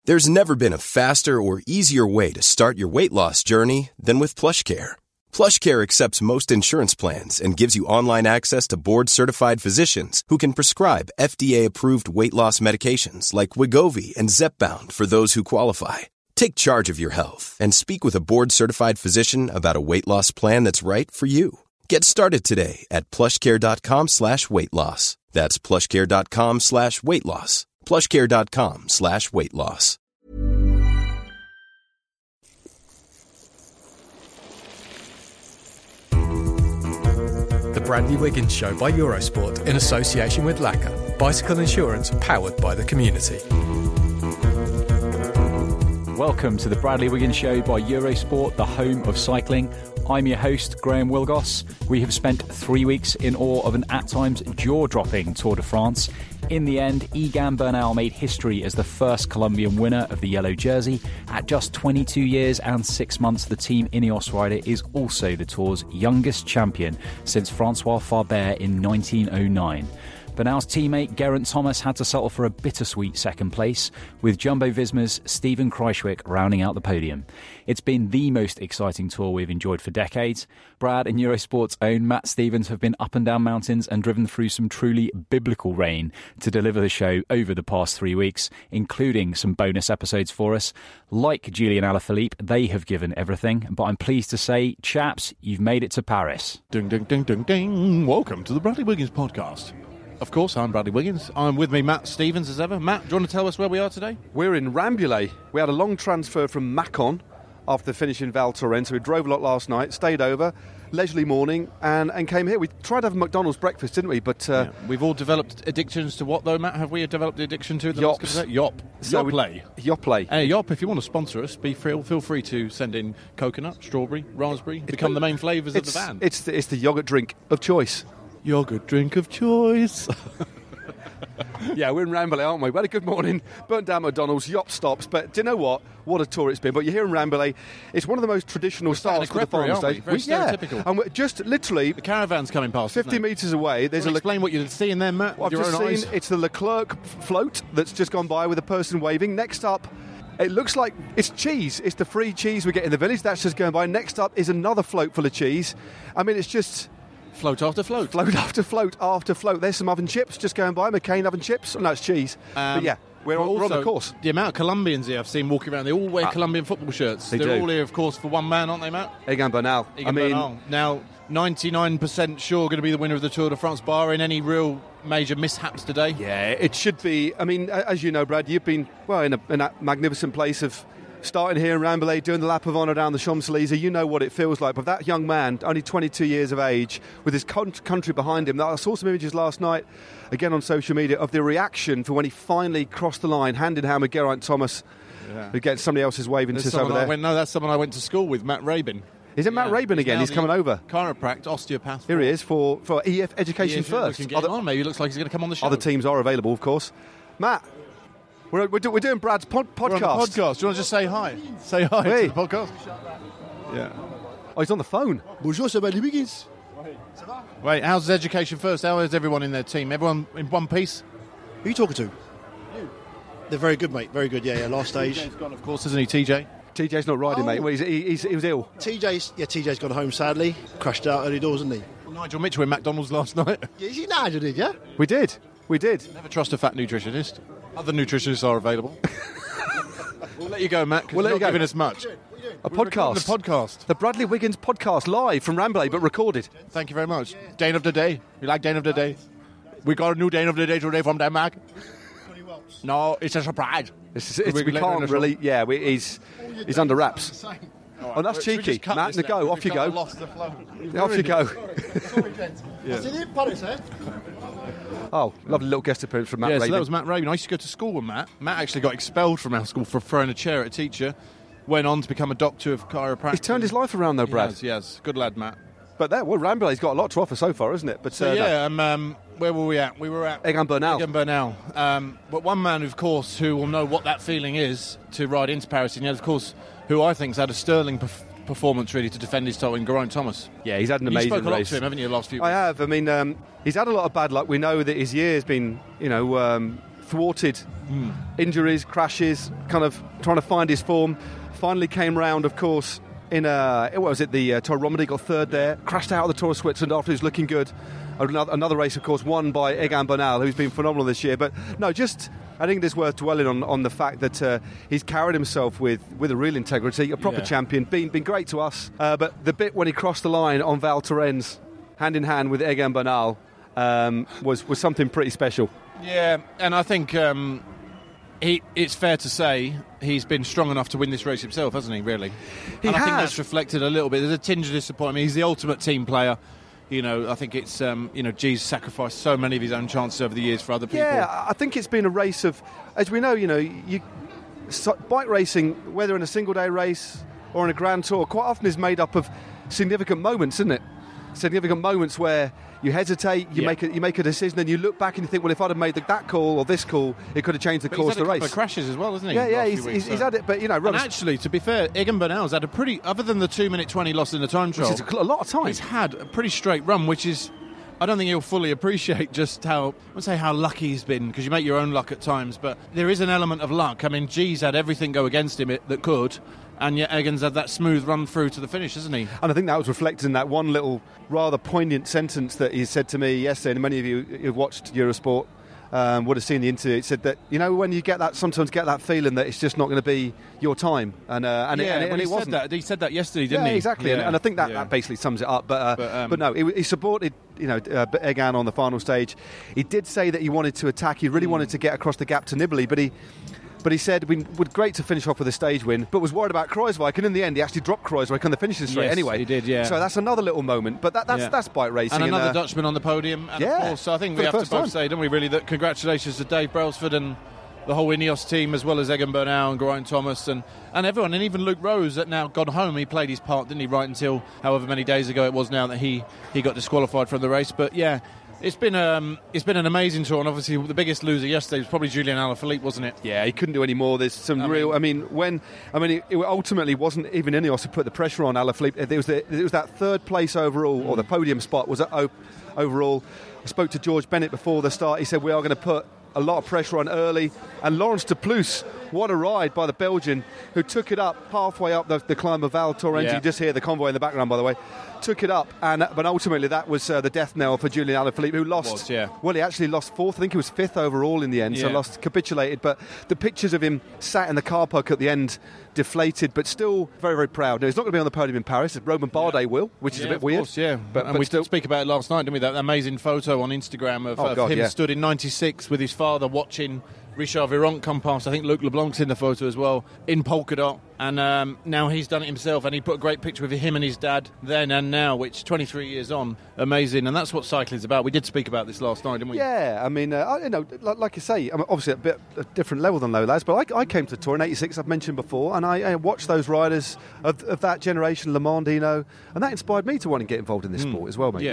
There's never been a faster or easier way to start your weight loss journey than with PlushCare. PlushCare accepts most insurance plans and gives you online access to board-certified physicians who can prescribe FDA-approved weight loss medications like Wegovy and Zepbound for those who qualify. Take charge of your health and speak with a board-certified physician about a weight loss plan that's right for you. Get started today at plushcare.com/weight loss. That's plushcare.com/weight loss. plushcare.com/weight loss. The Bradley Wiggins Show by Eurosport in association with LACA, bicycle insurance powered by the community. Welcome to the Bradley Wiggins Show by Eurosport, the home of cycling. I'm your host, Graham Wilgoss. We have spent 3 weeks in awe of an at times jaw-dropping Tour de France. In the end, Egan Bernal made history as the first Colombian winner of the yellow jersey. At just 22 years and 6 months, the Team Ineos rider is also the Tour's youngest champion since Francois Faber in 1909. Bernal's teammate Geraint Thomas had to settle for a bittersweet second place, with Jumbo-Visma's Steven Kruijswijk rounding out the podium. It's been the most exciting tour we've enjoyed for decades. Brad and Eurosport's own Matt Stevens have been up and down mountains and driven through some truly biblical rain to deliver the show over the past 3 weeks, including some bonus episodes for us. Like Julian Alaphilippe, they have given everything, but I'm pleased to say, chaps, you've made it to Paris. Ding, ding, ding, ding, ding. Welcome to the Bradley Wiggins podcast. Of course, I'm Bradley Wiggins. I'm with me, Matt Stevens, as ever. Matt, do you want to tell us where we are today? We're in Rambouillet. We had a long transfer from Macon after the finish in Val Thorens, so we drove a lot last night, stayed over, leisurely morning, and came here. We tried to have a McDonald's breakfast, didn't we? But we've all developed addictions to what, though, Matt? Have we developed the addiction to? Yops. Yop. So Yoplait. Hey, Yop, if you want to sponsor us, feel free to send in coconut, strawberry, raspberry, become the main flavours of the van. It's the yoghurt drink of choice. Yogurt drink of choice. Yeah, we're in Rambouillet, aren't we? We had a good morning, burnt down McDonald's, Yop stops, but do you know what? What a tour it's been. But you're here in Rambouillet. It's one of the most traditional starts for the farm stage. Very stereotypical. And we're just literally... The caravan's coming past, 50 metres away. There's explain what you're seeing there, Matt, I've just seen, it's the Leclerc float that's just gone by with a person waving. Next up, it looks like it's cheese. It's the free cheese we get in the village. That's just going by. Next up is another float full of cheese. I mean, it's just... Float after float. Float after float after float. There's some oven chips just going by. McCain oven chips. Oh, no, it's cheese. But yeah, we're on the course. The amount of Colombians here I've seen walking around, they all wear Colombian football shirts. They're all here, of course, for one man, aren't they, Matt? Egan Bernal. Bernal. Now, 99% sure going to be the winner of the Tour de France, barring any real major mishaps today. Yeah, it should be. I mean, as you know, Brad, you've been, in a magnificent place of... Starting here in Rambouillet, doing the lap of honour down the Champs-Élysées, you know what it feels like. But that young man, only 22 years of age, with his country behind him, I saw some images last night, again on social media, of the reaction for when he finally crossed the line, hand in hand with Geraint Thomas, who gets somebody else's waving to us over there. That's someone I went to school with, Matt Rabin. Is it Matt Rabin again? He's coming over. Chiropractor, osteopath. Here he is for EF Education First. Maybe it looks like he's going to come on the show. Other teams are available, of course. Matt. We're doing Brad's podcast. We're on the podcast. Do you want to just say hi? Say hi to the podcast. Yeah. Oh, he's on the phone. Bonjour, c'est Bradley Wiggins. Wait, how's Education First? How is everyone in their team? Everyone in one piece? Who are you talking to? You. They're very good, mate. Very good. Yeah. Last stage. TJ's gone, of course, isn't he? TJ. TJ's not riding, mate. Well, he was ill. TJ's gone home sadly. Crashed out early doors, isn't he? Nigel Mitchell in McDonald's last night. Yeah, you Nigel did, yeah? We did. Never trust a fat nutritionist. Other nutritionists are available. We'll let you go, Matt, because you're not giving us much. A podcast. The Bradley Wiggins podcast, live from Rambouillet, but recorded. Thank you very much. Dane of the day. You like Dane of the day? We got a new Dane of the day today from Denmark. No, it's a surprise. We can't really... Yeah, he's under wraps. Oh, that's cheeky. Matt, go. Off you go. Off you go. Oh, lovely little guest appearance from Matt Rabin. So that was Matt Rabin. I used to go to school with Matt. Matt actually got expelled from our school for throwing a chair at a teacher. Went on to become a doctor of chiropractic. He's turned his life around, though, Brad. He has. Good lad, Matt. But Rambouillet's got a lot to offer so far, isn't it? But where were we at? We were at Egan Bernal. But one man, of course, who will know what that feeling is to ride into Paris, and yet, of course, who I think has had a sterling performance really to defend his title in Geraint Thomas. Yeah, he's had an amazing race. You spoke a lot to him, haven't you, the last few weeks? I have. I mean, he's had a lot of bad luck. We know that his year has been, thwarted injuries, crashes, kind of trying to find his form. Finally came round, of course, in the Tour Romandie, got third there, crashed out of the Tour of Switzerland after he was looking good. Another race, of course, won by Egan Bernal, who's been phenomenal this year. But no, I think it is worth dwelling on the fact that he's carried himself with a real integrity, a proper champion, been great to us. But the bit when he crossed the line on Val Thorens, hand in hand with Egan Bernal, was something pretty special. Yeah, and I think it's fair to say he's been strong enough to win this race himself, hasn't he, really? I think that's reflected a little bit. There's a tinge of disappointment. He's the ultimate team player. I think it's, G's sacrificed so many of his own chances over the years for other people. Yeah, I think it's been a race of, as we know, bike racing, whether in a single-day race or in a Grand Tour, quite often is made up of significant moments, isn't it? Significant moments where you hesitate, you make a decision, and you look back and you think, well, if I'd have made that call or this call, it could have changed the course of the race. He's had a couple of crashes as well, hasn't he? Yeah, he's had it, but and actually, to be fair, Egan Bernal's had a pretty, other than the 2-minute 20 loss in the time trial, which is a lot of time. He's had a pretty straight run, which is, I don't think he'll fully appreciate just how, I won't say how lucky he's been, because you make your own luck at times, but there is an element of luck. I mean, G's had everything go against him that could. And yet Egan's had that smooth run through to the finish, hasn't he? And I think that was reflected in that one little rather poignant sentence that he said to me yesterday, and many of you who've watched Eurosport would have seen the interview. It said that, when you sometimes get that feeling that it's just not going to be your time. And it wasn't. He said that yesterday, didn't he? Yeah, exactly. Yeah. And I think that basically sums it up. But no, he supported Egan on the final stage. He did say that he wanted to attack. He really wanted to get across the gap to Nibali, but he said it would great to finish off with a stage win, but was worried about Kruijswijk, and in the end he actually dropped Kruijswijk on the finishing straight anyway. He did, yeah. So that's another little moment, but that's bike racing. And another Dutchman on the podium. And of course, I think we have to both say, don't we, really, that congratulations to Dave Brailsford and the whole Ineos team, as well as Egan Bernal and Geraint Thomas and everyone, and even Luke Rose that now gone home. He played his part, didn't he, right until however many days ago it was now that he got disqualified from the race. But yeah, it's been an amazing tour, and obviously the biggest loser yesterday was probably Julian Alaphilippe, wasn't it? Yeah, he couldn't do any more. There's some it ultimately wasn't even Ineos who put the pressure on Alaphilippe. It was that third place overall, or the podium spot was overall. I spoke to George Bennett before the start. He said we are going to put a lot of pressure on early, and Laurens de Plus, what a ride by the Belgian, who took it up halfway up the climb of Val Thorens. You just hear the convoy in the background, by the way. Took it up, but ultimately that was the death knell for Julian Alaphilippe, who lost. Well, he actually lost fourth. I think he was fifth overall in the end, so capitulated. But the pictures of him sat in the car park at the end, deflated, but still very, very proud. Now, he's not going to be on the podium in Paris. Roman Bardet will, which is a bit weird. Course, but we still speak about it last night, didn't we? That amazing photo on Instagram of him stood in 96 with his father watching Richard Virenque come past. I think Luc Leblanc's in the photo as well, in polka dot. And now he's done it himself, and he put a great picture of him and his dad then and now, which 23 years on, amazing. And that's what cycling's about. We did speak about this last night, didn't we? Yeah, I mean, like you say, I'm obviously at a different level than those lads, but I came to the Tour in 86, I've mentioned before, and I watched those riders of that generation, Le Mans, Dino, and that inspired me to want to get involved in this sport as well, mate.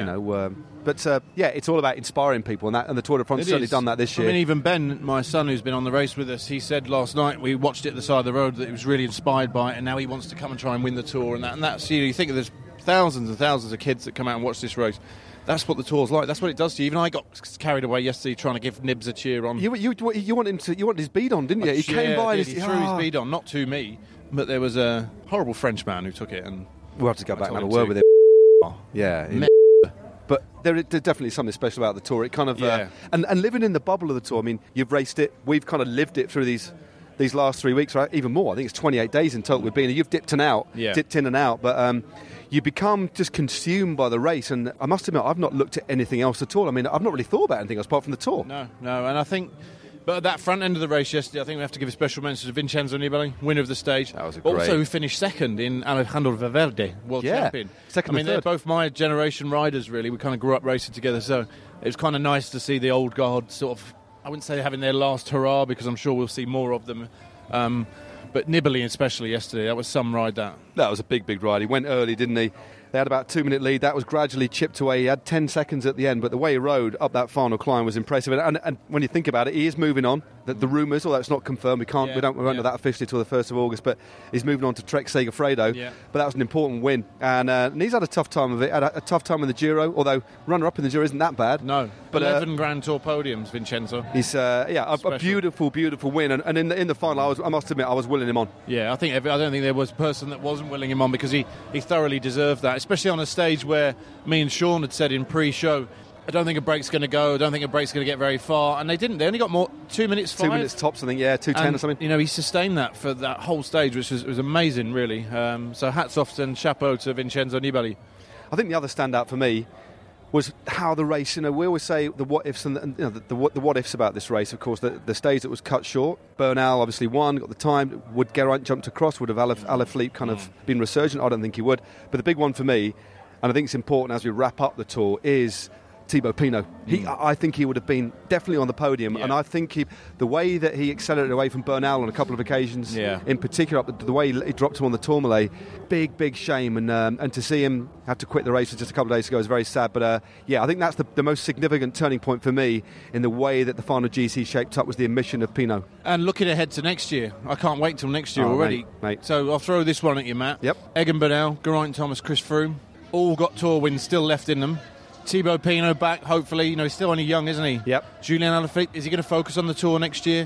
It's all about inspiring people, and the Tour de France has certainly done that this year. I mean, even Ben, my son, who's been on the race with us, he said last night, we watched it at the side of the road, that he was really inspired by it, and now he wants to come and try and win the Tour, and that's, you think there's thousands and thousands of kids that come out and watch this race. That's what the Tour's like. That's what it does to you. Even I got carried away yesterday trying to give Nibs a cheer on. You wanted his bead on, didn't you? He came by and he threw his bead on, not to me, but there was a horrible French man who took it, and we'll have to go back and have a word with him. Yeah. But there's definitely something special about the Tour. It kind of and living in the bubble of the Tour. I mean, you've raced it. We've kind of lived it through these last 3 weeks, right? Even more. I think it's 28 days in total we've been. You've dipped in and out, but you become just consumed by the race. And I must admit, I've not looked at anything else at all. I mean, I've not really thought about anything else apart from the Tour. No, and I think. But at that front end of the race yesterday, I think we have to give a special mention to Vincenzo Nibali, winner of the stage. That was great. Also, who finished second in Alejandro Valverde, world champion. Second and third. They're both my generation riders, really. We kind of grew up racing together, so it was kind of nice to see the old guard sort of, I wouldn't say having their last hurrah, because I'm sure we'll see more of them. But Nibali especially yesterday, that was some ride that. That was a big ride. He went early, didn't he? They had about a 2-minute lead. That was gradually chipped away. He had 10 seconds at the end, but the way he rode up that final climb was impressive. And when you think about it, he is moving on. The rumours, although it's not confirmed, we won't know that officially till the 1st of August, but he's moving on to Trek Segafredo. Yeah. But that was an important win. And he's had a tough time of it. Had a tough time in the Giro, although runner-up in the Giro isn't that bad. No, but 11 Grand Tour podiums, Vincenzo. He's a beautiful win. And in the final, I must admit, I was willing him on. Yeah, I don't think there was a person that wasn't willing him on, because he thoroughly deserved that, especially on a stage where me and Sean had said in pre-show, I don't think a break's going to go, I don't think a break's going to get very far, and they didn't. They only got 2 minutes 5. 2 minutes tops, I think, 2:10 or something. You know, he sustained that for that whole stage, which was amazing, really. So hats off and chapeau to Vincenzo Nibali. I think the other standout for me was how the race, we always say the what-ifs and the what-ifs about this race, of course, the stage that was cut short. Bernal obviously won, got the time. Would Geraint jumped across? Would have Alaphilippe kind of been resurgent? I don't think he would. But the big one for me, and I think it's important as we wrap up the Tour, is Thibaut Pinot. I think he would have been definitely on the podium, and I think the way that he accelerated away from Bernal on a couple of occasions, in particular, the way he dropped him on the Tourmalet, big shame, and to see him have to quit the race just a couple of days ago is very sad. But I think that's the most significant turning point for me in the way that the final GC shaped up was the omission of Pinot. And looking ahead to next year, I can't wait till next year already. Mate. So I'll throw this one at you, Matt. Yep. Egan Bernal, Geraint Thomas, Chris Froome, all got Tour wins still left in them. Thibaut Pinot back, hopefully. He's still only young, isn't he? Yep. Julian Alaphilippe, is he going to focus on the Tour next year?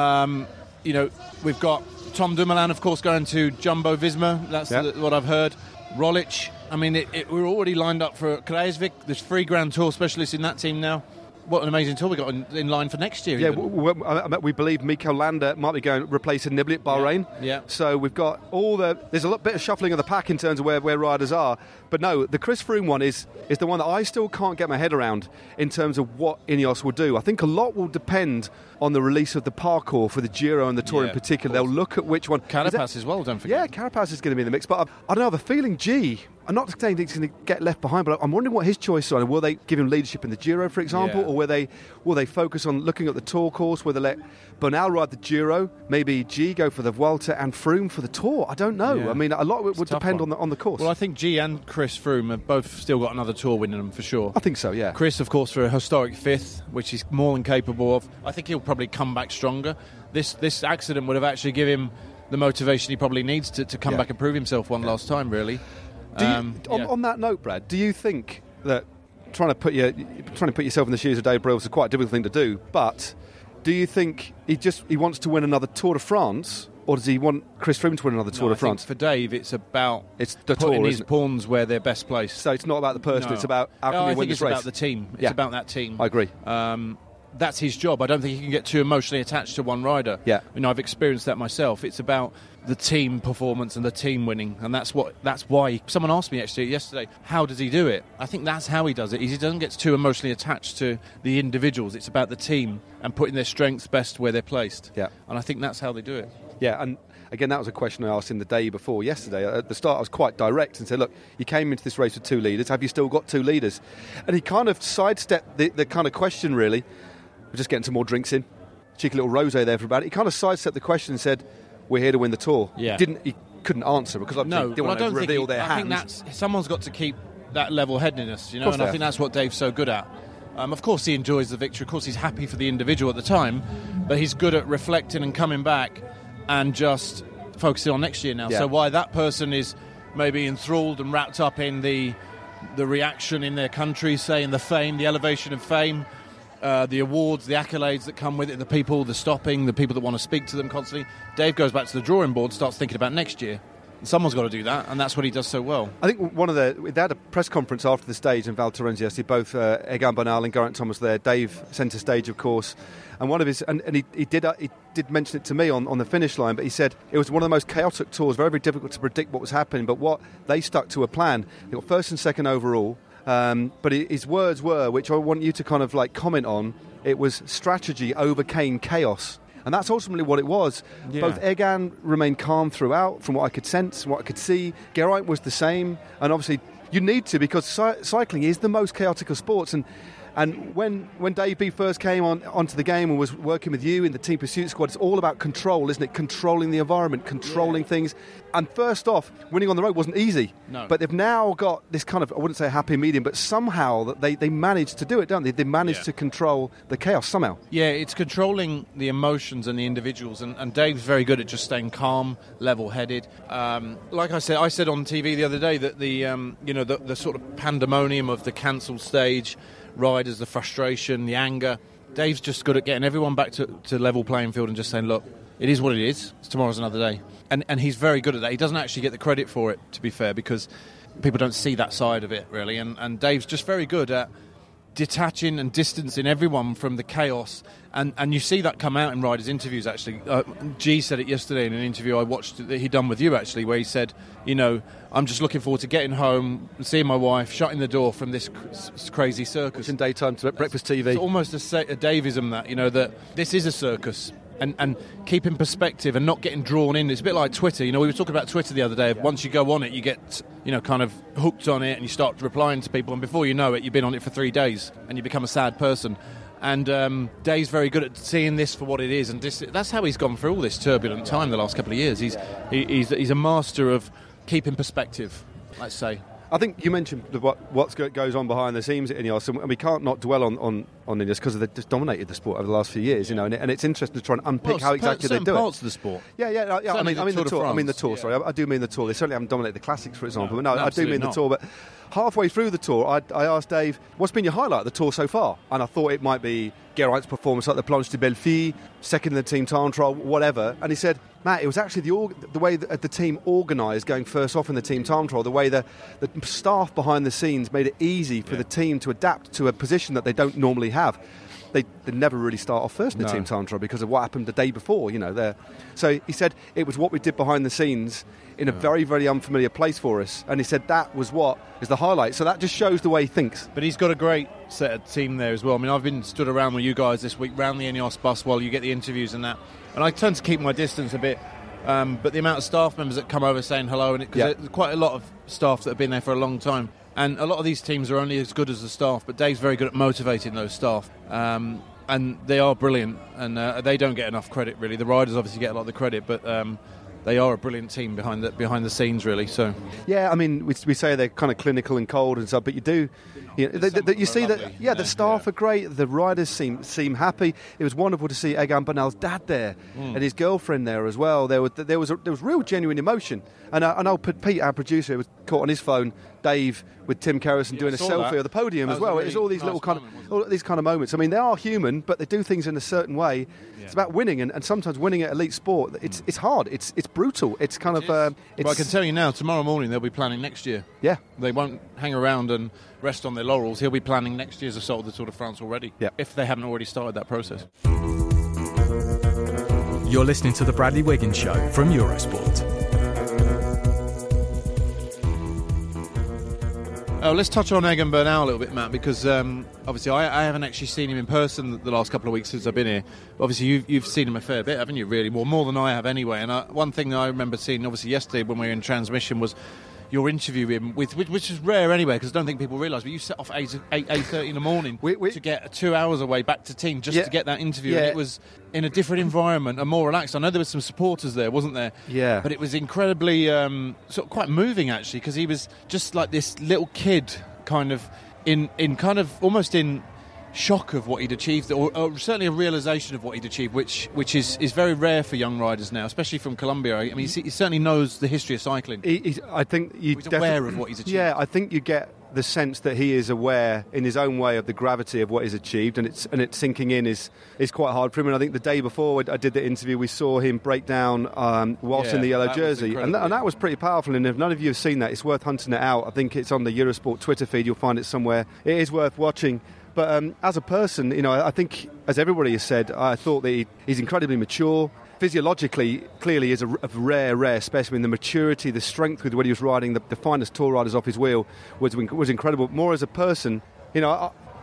We've got Tom Dumoulin, of course, going to Jumbo-Visma. That's what I've heard. Roglic. I mean, we're already lined up for Kruijswijk. There's 3 Grand Tour specialists in that team now. What an amazing tour we got in line for next year. Yeah, we believe Mikel Landa might be going replacing Nibali at Bahrain. Yeah. So we've got there's a bit of shuffling of the pack in terms of where riders are. But no, the Chris Froome one is the one that I still can't get my head around in terms of what Ineos will do. I think a lot will depend on the release of the parkour for the Giro and the Tour in particular. They'll look at which one. Carapaz as well, don't forget. Yeah, Carapaz is going to be in the mix. But I don't know, the feeling I'm not saying he's going to get left behind, but I'm wondering what his choice is. Will they give him leadership in the Giro, for example, or will they focus on looking at the Tour course? Will they let Bernal ride the Giro, maybe G go for the Vuelta and Froome for the Tour? I don't know. Yeah. I mean, a lot of it would depend on the course. Well, I think G and Chris Froome have both still got another Tour win in them for sure. I think so, yeah. Chris, of course, for a historic 5th, which he's more than capable of. I think he'll probably come back stronger. This accident would have actually given him the motivation he probably needs to come back and prove himself one last time, really. On that note, Brad, do you think that trying to put yourself in the shoes of Dave Breuil is quite a difficult thing to do, but do you think he wants to win another Tour de France, or does he want Chris Froome to win another Tour de France? For Dave, it's about the putting Tour, his pawns where they're best placed. So it's not about the person, it's about how can he win this race? I think it's about the team. It's about that team. I agree. That's his job. I don't think he can get too emotionally attached to one rider. Yeah. I've experienced that myself. It's about the team performance and the team winning, and that's why someone asked me actually yesterday, how does he do it? I think that's how he does it. He doesn't get too emotionally attached to the individuals. It's about the team and putting their strengths best where they're placed. Yeah. And I think that's how they do it. Yeah, and again, that was a question I asked him the day before yesterday. At the start, I was quite direct and said, look, you came into this race with 2 leaders. Have you still got 2 leaders? And he kind of sidestepped the kind of question, really. We're just getting some more drinks in. Cheeky little rosé there for about it. He kind of sidestepped the question and said, we're here to win the Tour. Yeah. He couldn't answer because they didn't want to reveal their hand. I think someone's got to keep that level-headedness, and I think that's what Dave's so good at. Of course he enjoys the victory. Of course he's happy for the individual at the time, but he's good at reflecting and coming back and just focusing on next year now. Yeah. So why that person is maybe enthralled and wrapped up in the reaction in their country, saying the fame, the elevation of fame, the awards, the accolades that come with it, the people, the stopping, the people that want to speak to them constantly. Dave goes back to the drawing board, starts thinking about next year. And someone's got to do that, and that's what he does so well. I think they had a press conference after the stage in Val Thorens yesterday, both Egan Bernal and Geraint Thomas there. Dave centre stage, of course, and one of his and he did mention it to me on the finish line, but he said it was one of the most chaotic tours, very, very difficult to predict what was happening, but what they stuck to a plan. They got first and second overall. But his words were, which I want you to kind of comment on, it was strategy overcame chaos. And that's ultimately what it was. Yeah. Both Egan remained calm throughout, from what I could sense, from what I could see. Geraint was the same. And obviously, you need to, because cycling is the most chaotic of sports. And And when Dave B first came onto the game and was working with you in the Team Pursuit squad, it's all about control, isn't it? Controlling the environment, controlling things. And first off, winning on the road wasn't easy. No. But they've now got this kind of, I wouldn't say happy medium, but somehow that they managed to do it, don't they? They managed to control the chaos somehow. Yeah, it's controlling the emotions and the individuals. And Dave's very good at just staying calm, level-headed. Like I said on TV the other day that the sort of pandemonium of the cancelled stage, riders, the frustration, the anger. Dave's just good at getting everyone back to level playing field and just saying, look, it is what it is. Tomorrow's another day. And he's very good at that. He doesn't actually get the credit for it, to be fair, because people don't see that side of it, really. And Dave's just very good at detaching and distancing everyone from the chaos. And you see that come out in riders' interviews, actually. G said it yesterday in an interview I watched that he'd done with you, actually, where he said, I'm just looking forward to getting home, seeing my wife, shutting the door from this crazy circus. In daytime breakfast TV. It's almost a Davism that this is a circus. And keep in perspective and not getting drawn in. It's a bit like Twitter. We were talking about Twitter the other day. Once you go on it, you get, kind of hooked on it and you start replying to people. And before you know it, you've been on it for 3 days and you become a sad person. And Dave's very good at seeing this for what it is. And that's how he's gone through all this turbulent time the last couple of years. He's a master of keeping perspective, let's say. I think you mentioned what goes on behind the scenes at Ineos, and we can't not dwell on Ineos because they've just dominated the sport over the last few years, and it's interesting to try and unpick how exactly they do it. Parts of the sport. Yeah. I mean the Tour. I mean the Tour. Sorry, I do mean the Tour. They certainly haven't dominated the Classics, for example. No, I do mean the Tour. But halfway through the Tour, I asked Dave, "What's been your highlight of the Tour so far?" And I thought it might be Geraint's performance, like the Planche de Belleville, second in the team time trial, whatever. And he said, Matt, it was actually the way that the team organised going first off in the team time trial, the way the staff behind the scenes made it easy for the team to adapt to a position that they don't normally have. They never really start off first in the team time trial because of what happened the day before, So he said it was what we did behind the scenes in a very, very unfamiliar place for us. And he said that was what is the highlight. So that just shows the way he thinks. But he's got a great set of team there as well. I mean, I've been stood around with you guys this week, round the Ineos bus while you get the interviews and that. And I tend to keep my distance a bit. But the amount of staff members that come over saying hello, because there's quite a lot of staff that have been there for a long time. And a lot of these teams are only as good as the staff, but Dave's very good at motivating those staff. And they are brilliant, and they don't get enough credit, really. The riders obviously get a lot of the credit, but they are a brilliant team behind the scenes, really. So yeah, I mean, we say they're kind of clinical and cold and stuff, but you do, you see that. Yeah, the staff are great. The riders seem happy. It was wonderful to see Egan Bernal's dad there and his girlfriend there as well. There was real genuine emotion. And old Pete, our producer, was caught on his phone. Dave with Tim Kerrison doing a selfie of the podium as well. It's all these little kind of moments. I mean, they are human, but they do things in a certain way. Yeah. It's about winning, and sometimes winning at elite sport. It's hard. It's brutal. It's kind of. But I can tell you now, tomorrow morning they'll be planning next year. Yeah, they won't hang around and rest on their laurels. He'll be planning next year's assault of the Tour de France already. Yeah. If they haven't already started that process. You're listening to the Bradley Wiggins Show from Eurosport. Oh, let's touch on Egan Bernal a little bit, Matt, because obviously I haven't actually seen him in person the last couple of weeks since I've been here. Obviously, you've seen him a fair bit, haven't you, really? More than I have anyway. And one thing that I remember seeing, obviously, yesterday when we were in transmission was your interview with him, which is rare anyway, because I don't think people realise, but you set off 8:30 in the morning to get 2 hours away back to team just to get that interview. Yeah. And it was in a different environment and more relaxed. I know there was some supporters there, wasn't there? Yeah. But it was incredibly, sort of quite moving, actually, because he was just like this little kid, kind of in almost in shock of what he'd achieved, or certainly a realisation of what he'd achieved, which is very rare for young riders now, especially from Colombia. I mean, he certainly knows the history of cycling. I think he's aware of what he's achieved. Yeah, I think you get the sense that he is aware in his own way of the gravity of what he's achieved, and it's sinking in is quite hard for him. And I think the day before I did the interview, we saw him break down whilst in the yellow jersey, and that was pretty powerful. And if none of you have seen that, it's worth hunting it out. I think it's on the Eurosport Twitter feed. You'll find it somewhere. It is worth watching. But as a person, I think, as everybody has said, I thought that he's incredibly mature. Physiologically, clearly is a rare specimen. The maturity, the strength with when he was riding the finest tour riders off his wheel was incredible. More as a person,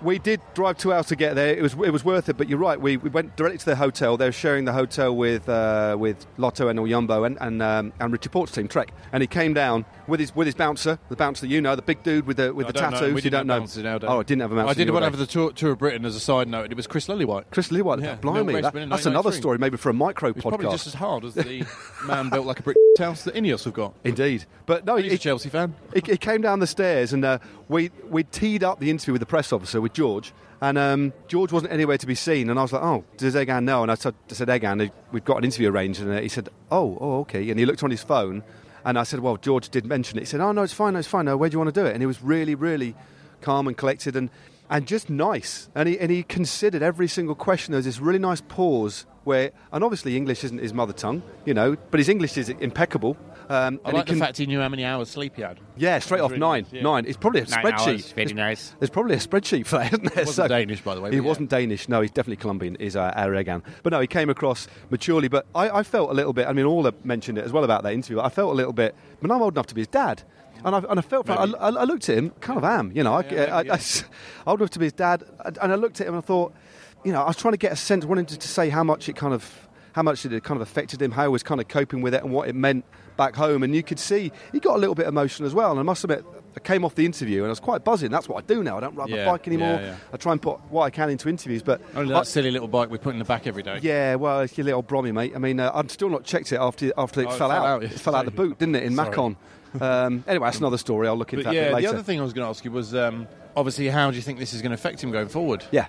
We did drive 2 hours to get there. It was worth it, but you're right. We went directly to their hotel. They were sharing the hotel with Lotto and Oyumbo and Richie Port's team, Trek. And he came down with his bouncer, the bouncer that you know, the big dude with the tattoos. You don't know. Oh, I didn't have a bouncer. I did one over the tour of Britain as a side note, and it was Chris Lillywhite. Chris Lillywhite, yeah, blimey, that's another story, maybe for a micro podcast. Probably just as hard as the man built like a brick house that Ineos have got. Indeed, but no, he's a Chelsea fan. He came down the stairs, and we teed up the interview with the press officer with George. And George wasn't anywhere to be seen, and I was like, "Oh, does Egan know?" And I said, "Egan, we've got an interview arranged." And he said, "Oh, okay." And he looked on his phone, and I said, "Well, George did mention it." He said, "Oh, no, it's fine. No, where do you want to do it?" And he was really, really calm and collected, and just nice. And he considered every single question. There was this really nice pause where, and obviously English isn't his mother tongue, but his English is impeccable. I like the fact he knew how many hours sleep he had. Yeah, straight off really 9. Yeah. 9. It's probably a spreadsheet. Hours, very nice. There's probably a spreadsheet for that, isn't there? He wasn't Danish, by the way. He wasn't Danish. No, he's definitely Colombian, is our Egan. But no, he came across maturely. But I felt a little bit, Orla mentioned it as well about that interview, I felt a little bit, I'm old enough to be his dad. And I felt, I looked at him, kind of am, I old enough to be his dad, and I looked at him and I thought, I was trying to get a sense, wanting to say how much it kind of affected him, how he was kind of coping with it and what it meant back home. And you could see he got a little bit emotional as well. And I must admit, I came off the interview and I was quite buzzing. That's what I do now. I don't ride my bike anymore. Yeah. I try and put what I can into interviews. But only that silly little bike we put in the back every day. Yeah, well, it's your little Brommy, mate. I've still not checked it after it fell out. It fell out the boot, didn't it, in Macon? Anyway, that's another story. I'll look into that a bit later. The other thing I was going to ask you was, obviously, how do you think this is going to affect him going forward? Yeah.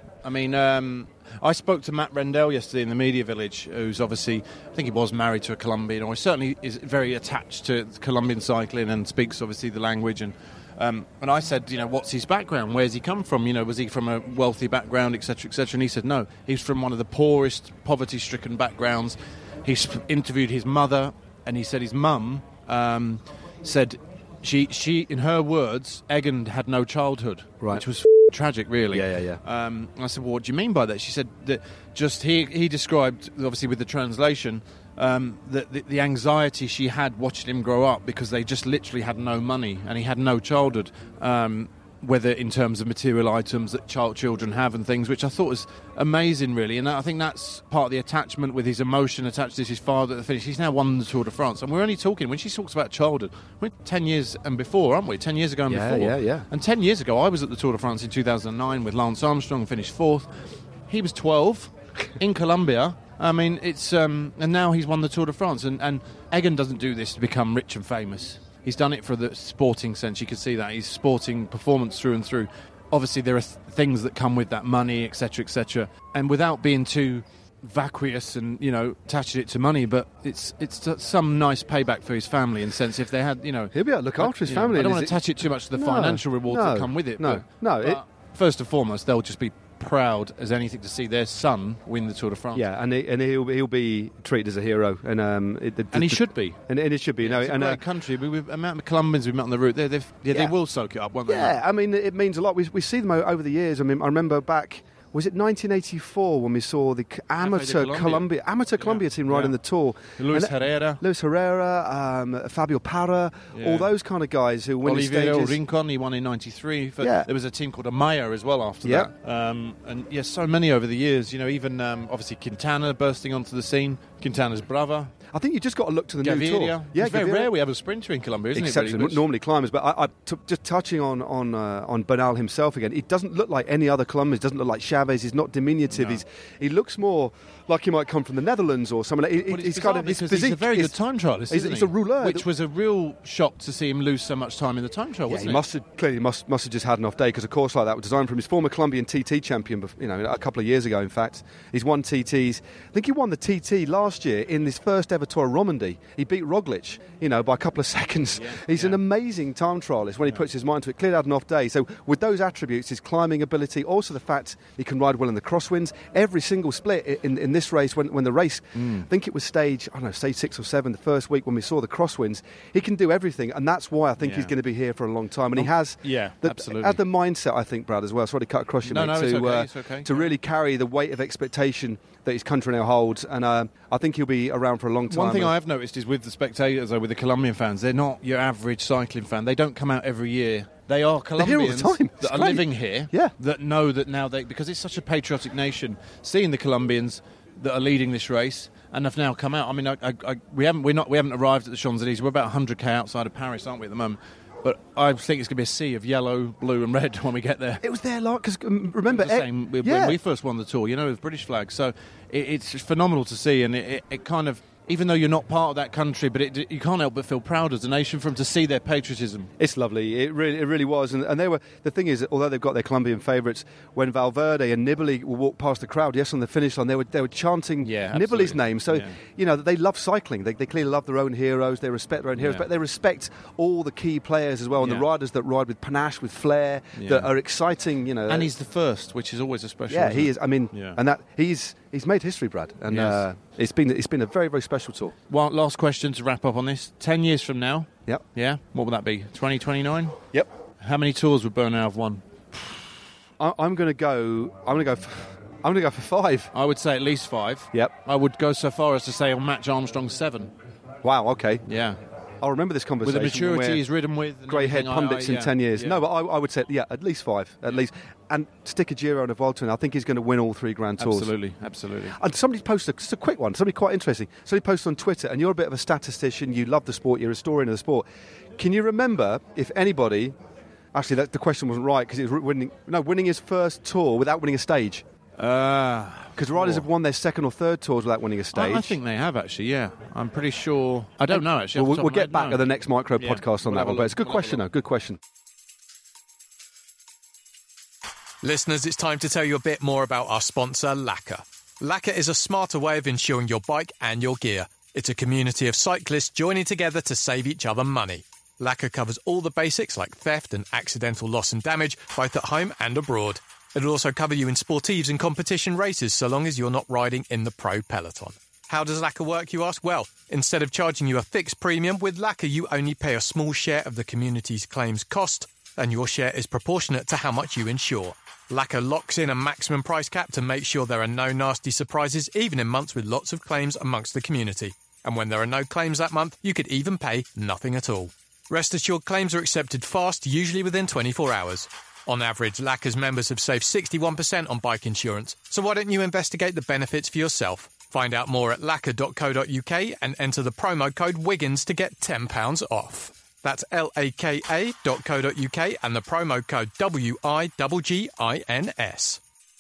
I spoke to Matt Rendell yesterday in the Media Village, who's obviously, I think he was married to a Colombian, or he certainly is very attached to Colombian cycling and speaks, obviously, the language. And I said, what's his background? Where's he come from? Was he from a wealthy background, etc., etc.? And he said, no, he's from one of the poorest, poverty-stricken backgrounds. He's interviewed his mother, and he said his mum said she, in her words, Egan had no childhood, right, which was tragic, really. Yeah. I said, well, what do you mean by that? She said that he described, obviously with the translation, the anxiety she had watching him grow up because they just literally had no money and he had no childhood, whether in terms of material items that children have and things, which I thought was amazing, really. And I think that's part of the attachment with his emotion attached to his father at the finish. He's now won the Tour de France. And we're only talking, when she talks about childhood, we're 10 years and before, aren't we? 10 years ago and before. Yeah. And 10 years ago, I was at the Tour de France in 2009 with Lance Armstrong and finished 4th. He was 12 in Colombia. It's and now he's won the Tour de France. And Egan doesn't do this to become rich and famous. He's done it for the sporting sense. You can see that. He's sporting performance through and through. Obviously, there are things that come with that, money, etc., etc. And without being too vacuous and, attaching it to money, but it's some nice payback for his family in the sense if they had, He'll be able to look after his family. I don't want to attach it too much to the financial rewards that come with it. But first and foremost, they'll just be proud as anything to see their son win the Tour de France. Yeah, and he'll be treated as a hero, and he should be, and it should be. It's a great country. The amount of Colombians we've met on the route, they will soak it up, won't they? Yeah, it means a lot. We see them over the years. I remember back. Was it 1984 when we saw the amateur Colombia team riding the Tour? Luis Herrera, Fabio Parra, all those kind of guys who win Oliveira stages. Rincon, he won in 93. There was a team called Amaya as well after that. And so many over the years. Even obviously Quintana bursting onto the scene. Quintana's brother. I think you just got to look to the new Tour. Yeah, it's very rare we have a sprinter in Colombia, isn't it? Really? Normally climbers, but just touching on Bernal himself again. He doesn't look like any other Colombians. Doesn't look like Chavez. He's not diminutive. No. He looks more like he might come from the Netherlands or something. He's kind of his physique. He's a very good time trialist. He's a rouleur, which was a real shock to see him lose so much time in the time trial. Wasn't he must have just had an off day because a course like that was designed from his former Colombian TT champion. A couple of years ago. In fact, he's won TTs. I think he won the TT last year in his first ever Tour of Romandy. He beat Roglic, by a couple of seconds. He's an amazing time trialist when he puts his mind to it. Clearly had an off day. So with those attributes, his climbing ability, also the fact he can ride well in the crosswinds. Every single split in this race, when the race, I think it was stage 6 or 7, the first week when we saw the crosswinds, he can do everything, and that's why I think he's going to be here for a long time. And he has absolutely had the mindset, I think, Brad, as well. Sorry to cut across you, mate. It's okay. To really carry the weight of expectation that his country now holds, and I think he'll be around for a long time. One thing I have noticed is with the spectators, with the Colombian fans, they're not your average cycling fan. They don't come out every year they are Colombians that are living here, yeah. that know that now because it's such a patriotic nation, seeing the Colombians that are leading this race and have now come out. I mean, we haven't arrived at the Champs-Élysées. We're about 100k outside of Paris, aren't we, at the moment? But I think it's going to be a sea of yellow, blue and red when we get there. It was there, because remember... when we first won the Tour, with British flag. So it's phenomenal to see, and it kind of... Even though you're not part of that country, but you can't help but feel proud as a nation for them to see their patriotism. It's lovely. It really was. And they were. The thing is, although they've got their Colombian favourites, when Valverde and Nibali walked past the crowd, on the finish line, they were chanting Nibali's name. So they love cycling. They clearly love their own heroes. They respect their own heroes, but they respect all the key players as well, and the riders that ride with panache, with flair, that are exciting. And he's the first, which is always a special. Yeah, he is. I mean, and that he's made history, Brad, and it's been a very, very special tour. Well, last question to wrap up on this. 10 years from now. Yep. Yeah. What would that be? 2029. Yep. How many tours would Bernal have won? I'm going to go for 5. I would say at least 5. Yep. I would go so far as to say I'll match Armstrong's 7. Wow. Okay. Yeah. I'll remember this conversation. With the maturity he's ridden with. Grey-haired pundits in 10 years. Yeah. No, but I would say, at least 5. At least. And stick a Giro and a Vuelta in. I think he's going to win all 3 Grand Tours. Absolutely. And somebody posted, just a quick one, somebody quite interesting. Somebody posted on Twitter, and you're a bit of a statistician, you love the sport, you're a historian of the sport. Can you remember if anybody... Actually, the question wasn't right, because it was winning his first tour without winning a stage. Because riders have won their second or third tours without winning a stage. I think they have, actually, yeah. I'm pretty sure. I don't know, actually. We'll get back at the next micro podcast on that one. But it's a good question, though. Good question. Listeners, it's time to tell you a bit more about our sponsor, Laka. Laka is a smarter way of insuring your bike and your gear. It's a community of cyclists joining together to save each other money. Laka covers all the basics like theft and accidental loss and damage, both at home and abroad. It'll also cover you in sportives and competition races, so long as you're not riding in the pro peloton. How does Laka work, you ask? Well, instead of charging you a fixed premium, with Laka you only pay a small share of the community's claims cost, and your share is proportionate to how much you insure. Laka locks in a maximum price cap to make sure there are no nasty surprises, even in months with lots of claims amongst the community. And when there are no claims that month, you could even pay nothing at all. Rest assured, claims are accepted fast, usually within 24 hours. On average, Laka's members have saved 61% on bike insurance, so why don't you investigate the benefits for yourself? Find out more at laka.co.uk and enter the promo code Wiggins to get £10 off. That's laka.co.uk and the promo code WIGGINS.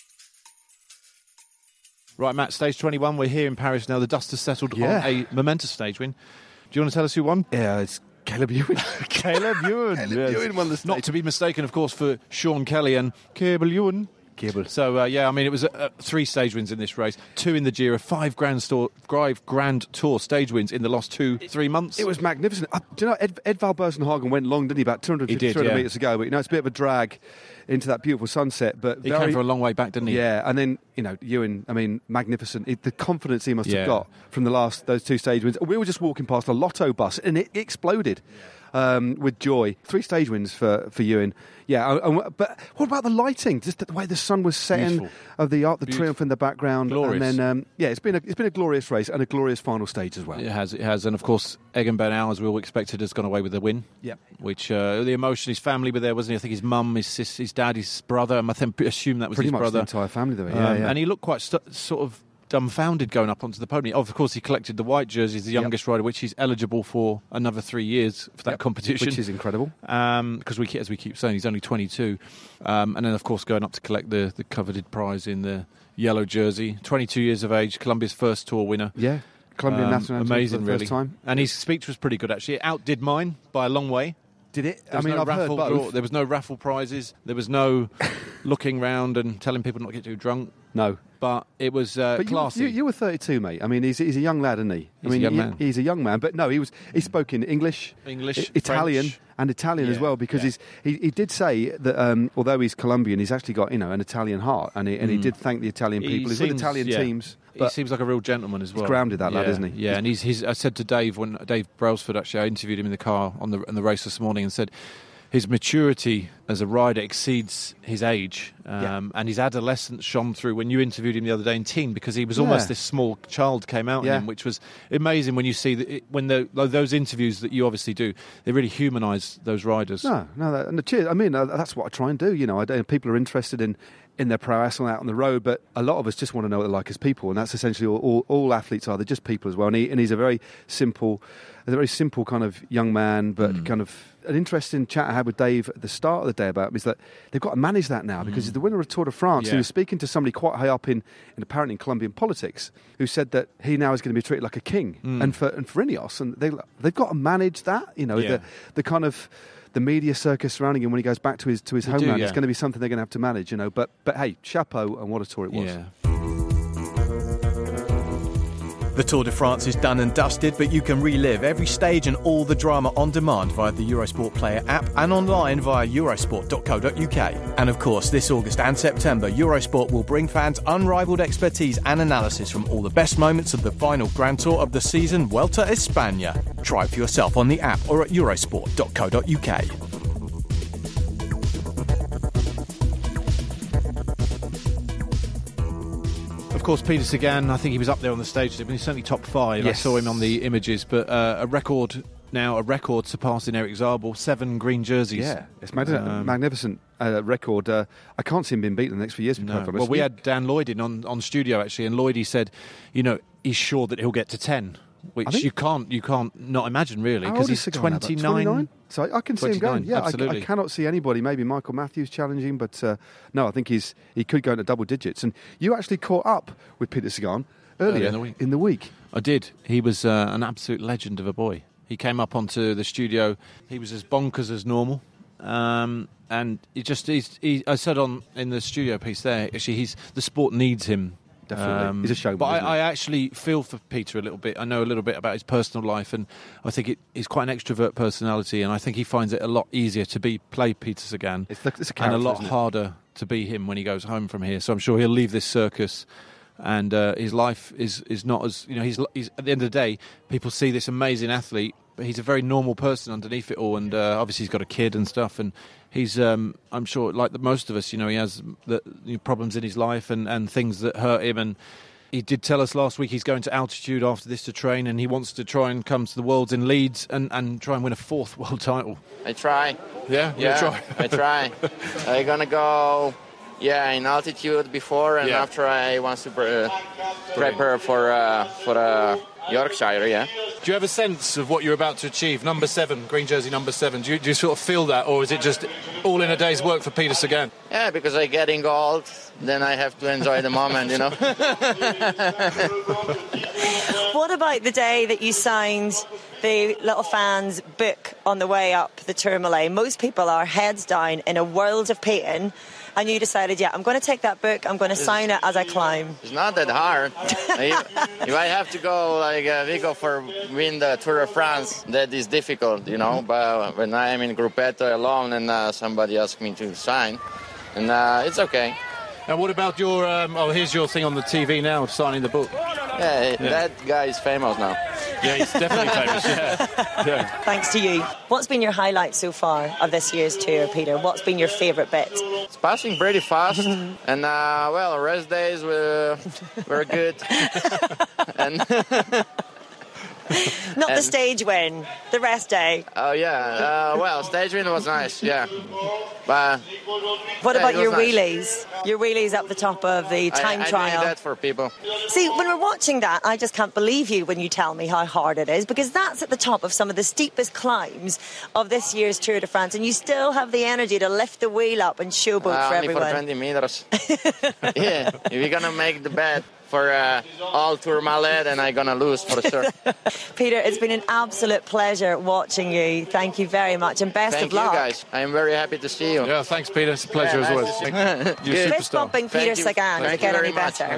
Right, Matt, stage 21, we're here in Paris now. The dust has settled on a momentous stage win. Do you want to tell us who won? Yeah, it's Caleb Ewan. Caleb Ewan. Ewan won the stage. Not to be mistaken, of course, for Sean Kelly and Caleb Ewan. So, I mean, it was 3 stage wins in this race, 2 in the Giro, 5 Grand Tour stage wins in the last 2-3 months. It was magnificent. Do you know, Ed Valbersenhagen went long, didn't he, about 200 metres ago, but, it's a bit of a drag into that beautiful sunset. But he came for a long way back, didn't he? Yeah, and then, Ewan, I mean, magnificent. The confidence he must have got from those 2 stage wins. We were just walking past a Lotto bus, and it exploded. With joy. 3 stage wins for Ewan. Yeah, but what about the lighting? Just the way the sun was setting, of the Arc de Triomphe in the background. Glorious. And then, it's been a glorious race and a glorious final stage as well. It has. And of course, Egan Bernal, as we all expected, has gone away with the win. Yeah. Which, the emotion, his family were there, wasn't he? I think his mum, his dad, his brother, I assume that was pretty his brother. Pretty much the entire family there. Yeah. And he looked quite sort of dumbfounded going up onto the podium. Of course, he collected the white jersey as the youngest rider, which he's eligible for another 3 years for that competition. Which is incredible. Because as we keep saying, he's only 22. And then, of course, going up to collect the coveted prize in the yellow jersey. 22 years of age, Colombia's first tour winner. Yeah, Colombian national anthem amazing, for the first time. And his speech was pretty good, actually. It outdid mine by a long way. Did it? I've heard both. There was no raffle prizes. There was no looking round and telling people not to get too drunk. No. But it was classy. You were 32, mate. I mean, he's a young lad, isn't he? He's a young man. He's a young man. But no, he spoke in English, Italian, French. And Italian as well, because he did say that although he's Colombian, he's actually got an Italian heart, and he did thank the Italian people. He's with Italian teams. He seems like a real gentleman as well. He's grounded, that lad, isn't he? Yeah, and he's I said to Dave, when Dave Brailsford, actually, I interviewed him in the car on the race this morning, and said his maturity as a rider exceeds his age, and his adolescence shone through when you interviewed him the other day in Teen, because he was almost this small child came out in him, which was amazing when you see those interviews that you obviously do. They really humanise those riders. Cheers. I mean, that's what I try and do. You know, people are interested in their prowess out on the road, but a lot of us just want to know what they're like as people, and that's essentially all athletes are. They're just people as well. And he's a very simple kind of young man, but kind of an interesting chat I had with Dave at the start of the day about him is that they've got to manage that now, because he's the winner of Tour de France. He was speaking to somebody quite high up in apparently in Colombian politics, who said that he now is going to be treated like a king, and for Ineos, and they've got to manage that. You know, the kind of the media circus surrounding him when he goes back to his homeland. It's going to be something they're going to have to manage, you know. But hey, chapeau, and what a tour it was. Yeah. The Tour de France is done and dusted, but you can relive every stage and all the drama on demand via the Eurosport Player app and online via eurosport.co.uk. And of course, this August and September, Eurosport will bring fans unrivaled expertise and analysis from all the best moments of the final Grand Tour of the season, Vuelta a España. Try it for yourself on the app or at eurosport.co.uk. Of course, Peter Sagan, I think he was up there on the stage, but he's certainly top 5. Yes. I saw him on the images, but a record surpassing Eric Zabel, 7 green jerseys. Yeah, it's magnificent record. I can't see him being beaten the next few years. No. Well, we had Dan Lloyd in on studio, actually, and Lloyd, he said, you know, he's sure that he'll get to 10. Which you can't not imagine, really, because he's 29. So I can see him going. Yeah, absolutely. I cannot see anybody. Maybe Michael Matthews challenging, but no, I think he could go into double digits. And you actually caught up with Peter Sagan earlier in the week. I did. He was an absolute legend of a boy. He came up onto the studio. He was as bonkers as normal. And I said in the studio piece there, actually, the sport needs him. Definitely. He's a showman. But I actually feel for Peter a little bit. I know a little bit about his personal life, and I think he's quite an extrovert personality, and I think he finds it a lot easier to play Peter Sagan and a lot harder to be him when he goes home from here. So I'm sure he'll leave this circus, and his life is not as, you know, he's at the end of the day, people see this amazing athlete, but he's a very normal person underneath it all, and obviously he's got a kid and stuff, and he's, I'm sure, like most of us, you know, he has problems in his life and things that hurt him. And he did tell us last week he's going to altitude after this to train, and he wants to try and come to the Worlds in Leeds and try and win a 4th world title. I try. Yeah, try. I try. I'm going to go, in altitude before, and after I want to prepare for Yorkshire, Do you have a sense of what you're about to achieve? Number 7, green jersey number 7. Do you sort of feel that, or is it just all in a day's work for Peter Sagan? Yeah, because I'm getting old, then I have to enjoy the moment, you know. What about the day that you signed the Little Fans book on the way up the Tourmalet? Most people are heads down in a world of pain, and you decided, I'm going to take that book, I'm going to sign it as I climb. It's not that hard. If I have to go like Vigo for win the Tour de France, that is difficult, you know. But when I am in Gruppetto alone and somebody asks me to sign, and it's okay. And what about your, here's your thing on the TV now of signing the book. Yeah, that guy is famous now. Yeah, he's definitely famous, yeah. Thanks to you. What's been your highlight so far of this year's tour, Peter? What's been your favourite bit? It's passing pretty fast, and rest days were good. and Not the stage win, the rest day. Oh yeah, stage win was nice, yeah. But what about your wheelies? Your wheelies up the top of the time trial. I do that for people. See, when we're watching that, I just can't believe you when you tell me how hard it is, because that's at the top of some of the steepest climbs of this year's Tour de France, and you still have the energy to lift the wheel up and showboat for everyone. Only for 20 meters. Yeah, if you're gonna make the bet for all Tourmalet, and I'm going to lose for sure. Peter, it's been an absolute pleasure watching you. Thank you very much, and best of luck. Thank you, guys. I am very happy to see you. Yeah, thanks, Peter. It's a pleasure as always. You're a superstar. Fist bumping Peter Sagan to get any better.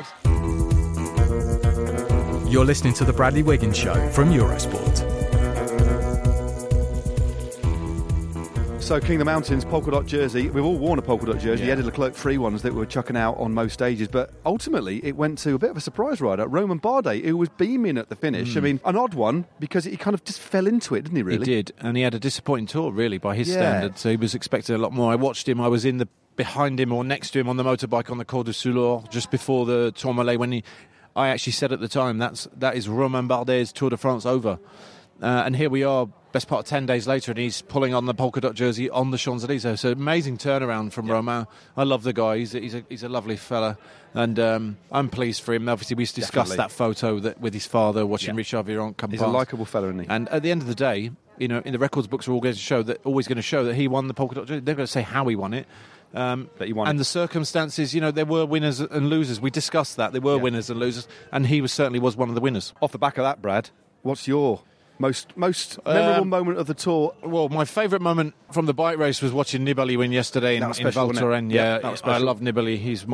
You're listening to The Bradley Wiggins Show from Eurosport. So King of the Mountains, polka dot jersey. We've all worn a polka dot jersey. The Eddie Leclerc free ones that we were chucking out on most stages. But ultimately, it went to a bit of a surprise rider, Romain Bardet, who was beaming at the finish. I mean, an odd one because he kind of just fell into it, didn't he, really? He did, and he had a disappointing tour, really, by his standards. So he was expecting a lot more. I watched him. I was behind him or next to him on the motorbike on the Col du Soulor just before the Tourmalet when I actually said at the time that is Romain Bardet's Tour de France over. And here we are, best part of 10 days later, and he's pulling on the polka dot jersey on the Champs-Élysées. So amazing turnaround from Romain. I love the guy. He's a lovely fella, and I'm pleased for him. Obviously, we discussed that photo with his father watching Richard Virenque come past. He's a likeable fella, isn't he? And at the end of the day, in the records books are always going to show that he won the polka dot jersey. They're going to say how he won it. But he won and the circumstances, there were winners and losers. We discussed that. There were winners and losers, and he certainly was one of the winners. Off the back of that, Brad, what's your most memorable moment of the tour? Well, my favourite moment from the bike race was watching Nibali win yesterday in Val Thorens. Yeah, I love Nibali. He's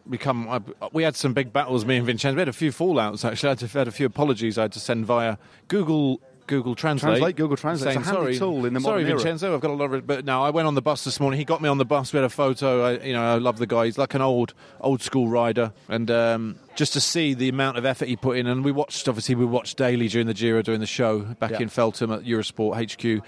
we had some big battles, me and Vincenzo. We had a few fallouts, actually. I had a few apologies I had to send via Google Translate. Google Translate. It's a handy tool in the modern era. Sorry, Vincenzo, I've got a lot of it. But no, I went on the bus this morning. He got me on the bus. We had a photo. I love the guy. He's like an old school rider. And just to see the amount of effort he put in. And we watched daily during the Giro, during the show back in Feltham at Eurosport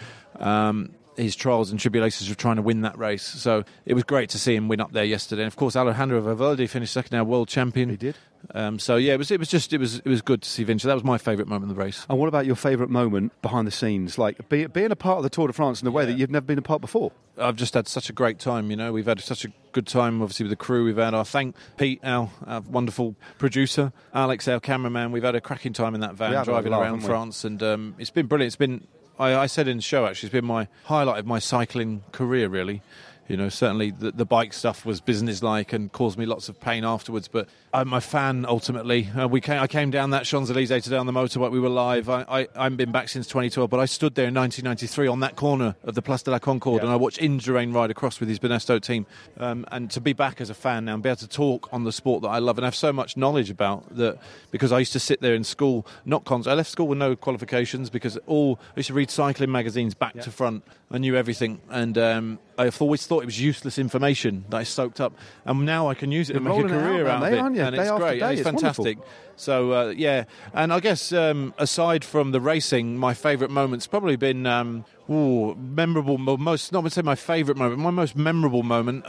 HQ. His trials and tribulations of trying to win that race. So it was great to see him win up there yesterday. And of course, Alejandro Valverde finished second, now world champion. He did. It was good to see Vinci. That was my favourite moment of the race. And what about your favourite moment behind the scenes, like being a part of the Tour de France in a way that you've never been a part before? I've just had such a great time. We've had such a good time, obviously, with the crew. We've had thank Pete, our wonderful producer, Alex, our cameraman. We've had a cracking time in that van driving around France, and it's been brilliant. It's been. I said in the show, actually, it's been my highlight of my cycling career, really. Certainly the bike stuff was business-like and caused me lots of pain afterwards. But I'm a fan, ultimately. I came down that Champs-Élysées today on the motorbike. We were live. I haven't been back since 2012, but I stood there in 1993 on that corner of the Place de la Concorde, and I watched Indurain ride across with his Benesto team. And to be back as a fan now and be able to talk on the sport that I love and have so much knowledge about that, because I used to sit there in school, I left school with no qualifications because I used to read cycling magazines back to front. I knew everything, and I've always thought it was useless information that I soaked up, and now I can use it to make a career out of it, and it's great, and it's fantastic. So and I guess aside from the racing, my favourite moment's probably been memorable. Not to say my favourite moment, my most memorable moment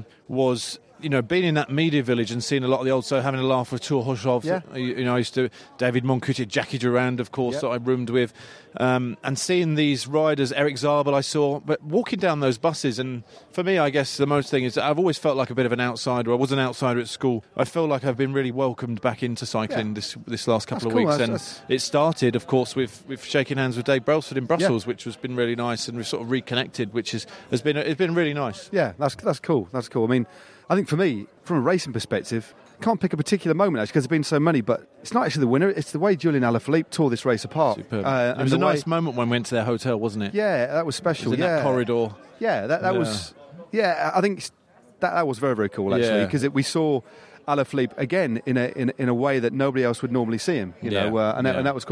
was being in that media village and seeing a lot of the old, so having a laugh with Tour Hochov. Yeah. I used to, David Moncoutier, Jackie Durand, of course, that I roomed with, and seeing these riders, Eric Zabel I saw, but walking down those buses, and for me, I guess the most thing is that I've always felt like a bit of an outsider. I was an outsider at school. I feel like I've been really welcomed back into cycling this last couple of weeks, and it started, of course, with shaking hands with Dave Brailsford in Brussels, which has been really nice, and we've sort of reconnected, which has been really nice. Yeah, that's cool. That's cool. I mean, I think for me, from a racing perspective, I can't pick a particular moment, actually, because there's been so many, but it's not actually the winner. It's the way Julian Alaphilippe tore this race apart. Superb. It was a nice moment when we went to their hotel, wasn't it? Yeah, that was special. In that corridor. Yeah, that was... Yeah, I think that was very, very cool, actually, because we saw Alaphilippe again in a way that nobody else would normally see him, and that was cool.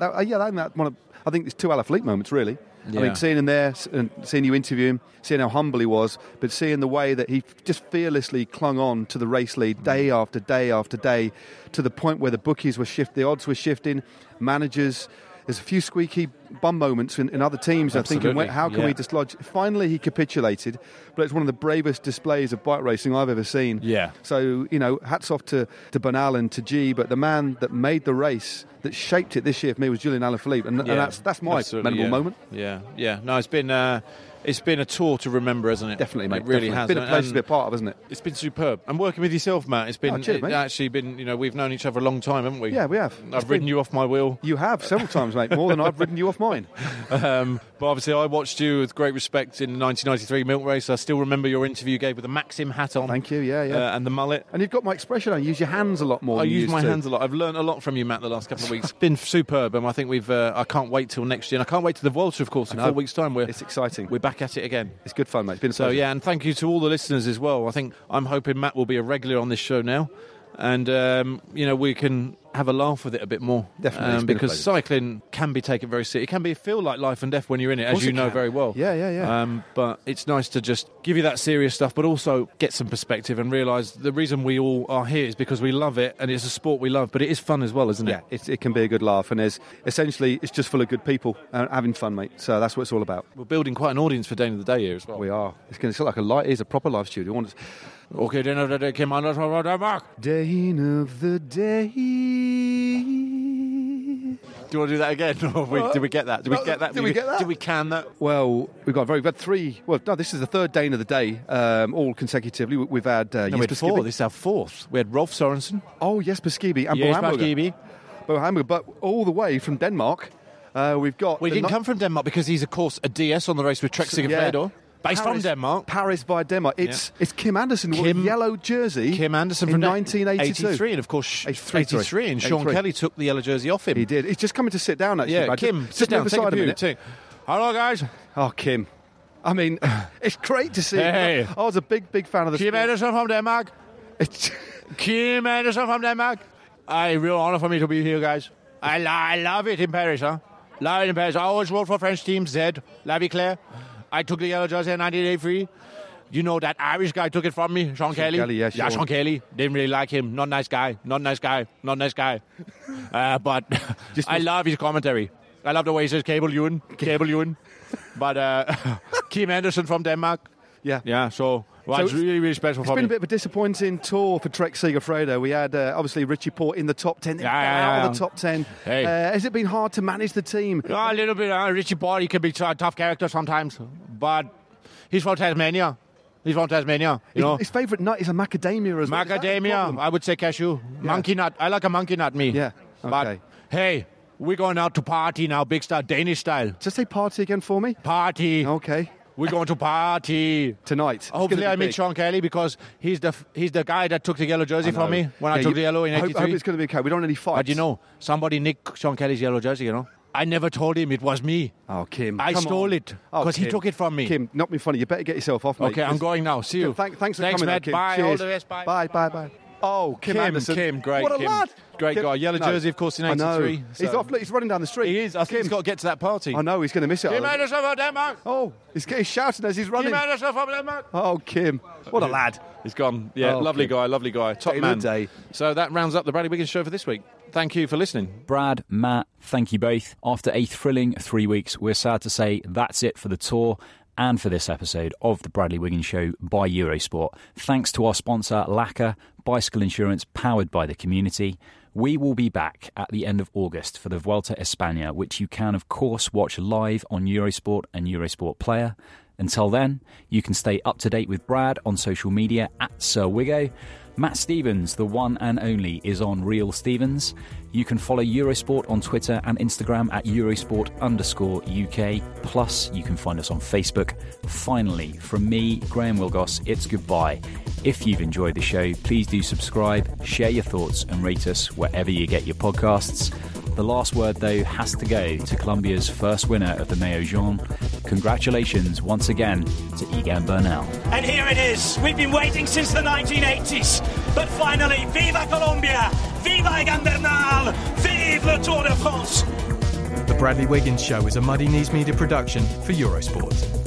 I think there's two Alaphilippe moments, really. Yeah. I mean, seeing him there and seeing you interview him, seeing how humble he was, but seeing the way that he just fearlessly clung on to the race lead day after day after day, to the point where the bookies were the odds were shifting, managers. There's a few squeaky bum moments in other teams. Absolutely. I think, how can we dislodge? Finally, he capitulated, but it's one of the bravest displays of bike racing I've ever seen. Yeah. So, hats off to Bernal and to G, but the man that made the race, that shaped it this year for me, was Julian Alaphilippe, and that's my memorable moment. Yeah. No, it's been a tour to remember, hasn't it? Definitely, mate. It really has. It's been a place to be a part of, hasn't it? It's been superb. And working with yourself, Matt, it's been actually been, we've known each other a long time, haven't we? Yeah, we have. I've ridden you off my wheel. You have, several times, mate, more than I've ridden you off mine. But obviously I watched you with great respect in the 1993 Milk Race. I still remember your interview you gave with the Maxim hat on. Thank you, yeah. And the mullet. And you've got my expression on. You use your hands a lot more. I use my hands a lot. I've learned a lot from you, Matt, the last couple of weeks. It's been superb, and I think I can't wait till next year. And I can't wait to the Vuelta, of course, in 4 weeks' time. It's exciting. We're back at it again. It's good fun, mate. It's been a pleasure. And thank you to all the listeners as well. I'm hoping Matt will be a regular on this show now, and we can have a laugh with it a bit more. Definitely. Because cycling can be taken very seriously. It can feel like life and death when you're in it, as you know very well. Yeah. But it's nice to just give you that serious stuff, but also get some perspective and realise the reason we all are here is because we love it, and it's a sport we love, but it is fun as well, isn't it? Yeah, it can be a good laugh, and it's just full of good people having fun, mate. So that's what it's all about. We're building quite an audience for Dane of the Day here as well. We are. It's going to look like it's a proper live studio. Okay, Dane of the Day came on. Dane of the Day. Do you want to do that again? Did we get that? Did we get that? Did we can that? Well, we've had three. Well, no, this is the third Dane of the Day, all consecutively. We've had Jesper Skibbe. This is our fourth. We had Rolf Sørensen. Oh, Jesper Skibbe and Bo Hamburger. But all the way from Denmark, we've got... Well, he didn't come from Denmark because he's, of course, a DS on the race with Trek Sigurðardóttir. Based from Denmark. Paris by Denmark. It's Kim Anderson with a yellow jersey. Kim Anderson from 1982. And of course, 83. And Sean Kelly took the yellow jersey off him. He did. He's just coming to sit down, actually. Yeah, Kim, sit down, take a minute. Hello, guys. Oh, Kim. I mean, it's great to see. Hey. I was a big fan of the Kim Anderson from Denmark. Kim Anderson from Denmark. A real honor for me to be here, guys. I love it in Paris, huh? Love it in Paris. I always rode for French team, Z, La Viclaire. I took the yellow jersey in 1983. You know that Irish guy took it from me, Sean Kelly. Yeah, Sean Kelly. Didn't really like him. Not nice guy. But I love his commentary. I love the way he says Cable Ewan. But Kim Anderson from Denmark. Yeah. So it's really, really special for me. It's been a bit of a disappointing tour for Trek Sigurðardóttir. We had, obviously, Richie Port in the top 10. Out of the top 10. Hey. Has it been hard to manage the team? A little bit. Richie Port, he can be a tough character sometimes. But he's from Tasmania. You know. His favourite nut is a macadamia as well. Macadamia, I would say cashew. Yeah. Monkey nut. I like a monkey nut, me. Yeah, okay. But, hey, we're going out to party now, big style, Danish style. Just say party again for me. Party. Okay. We're going to party tonight. Hopefully I meet Sean Kelly because he's the guy that took the yellow jersey from me when I took the yellow in 83. I hope it's going to be okay. We don't want any fights. But you know, somebody nicked Sean Kelly's yellow jersey, you know. I never told him it was me. Oh, Kim. I stole it because he took it from me. Kim, not be funny. You better get yourself off, mate. Okay, I'm going now. See you. Thanks for coming, Matt. Kim. Bye. Cheers. All the best. Bye. Bye. Oh, Kim Anderson. Kim, great. What a lad. Great guy. Yellow jersey, of course, in 83. So. He's running down the street. He is. I think he's got to get to that party. I know. He's going to miss it. Kim Anderson from Denmark. Oh, he's shouting as he's running. Kim Anderson from Denmark. Oh, Kim. What a lad. He's gone. Yeah, lovely guy. Top man. Day. So that rounds up the Bradley Wiggins show for this week. Thank you for listening. Brad, Matt, thank you both. After a thrilling 3 weeks, we're sad to say that's it for the tour and for this episode of the Bradley Wiggins Show by Eurosport. Thanks to our sponsor, Laka, bicycle insurance powered by the community. We will be back at the end of August for the Vuelta a España, which you can, of course, watch live on Eurosport and Eurosport Player. Until then, you can stay up to date with Brad on social media at Sir Wiggo. Matt Stevens, the one and only, is on Real Stevens. You can follow Eurosport on Twitter and Instagram at Eurosport_UK. Plus, you can find us on Facebook. Finally, from me, Graham Wilgoss, it's goodbye. If you've enjoyed the show, please do subscribe, share your thoughts and rate us wherever you get your podcasts. The last word, though, has to go to Colombia's first winner of the Maillot Jaune. Congratulations once again to Egan Bernal. And here it is. We've been waiting since the 1980s. But finally, Viva Colombia! Viva Egan Bernal! Vive le Tour de France! The Bradley Wiggins Show is a Muddy Knees Media production for Eurosport.